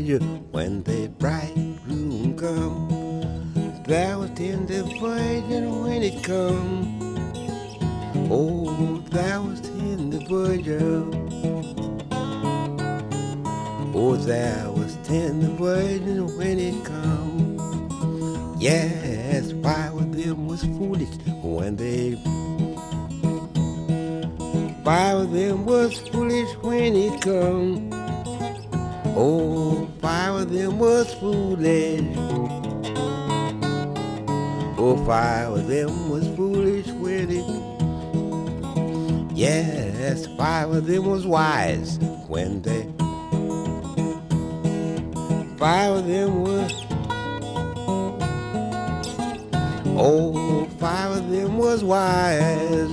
budget when the bridegroom come. That was tender budget when it come. Oh, that was tender budget. Oh, that was tender budget when it come. Yes, five of them was foolish when they. Five of them was foolish when it come. Oh, five of them was foolish. Oh, five of them was foolish when it. Yes, five of them was wise when they. Five of them was. Oh, five of them was wise.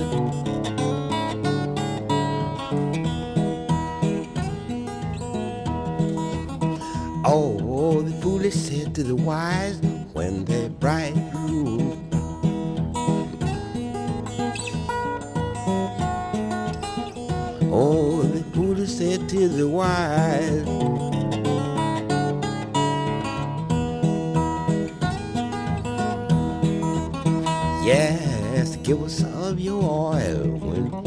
Oh, the foolish said to the wise when the bridegroom. Oh, the foolish said to the wise. Yes, give us some of your oil.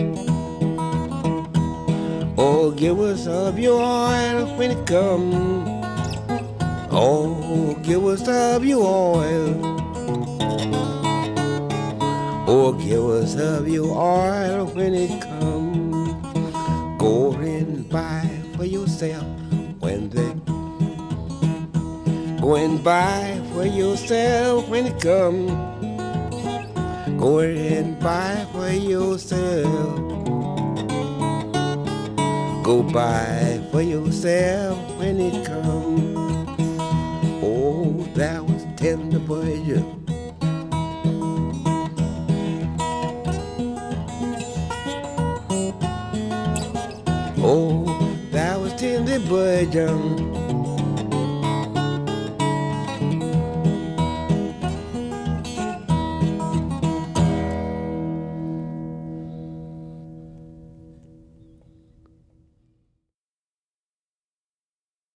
Oh, give us some of your oil when it comes. Oh, give us some of your oil. Oh, give us some of your oil when it comes. Go and buy for yourself when they. Go and buy for yourself when it comes. Go and buy for yourself. Go buy for yourself when it comes. Oh, that was tender budget. Oh, that was tender budget.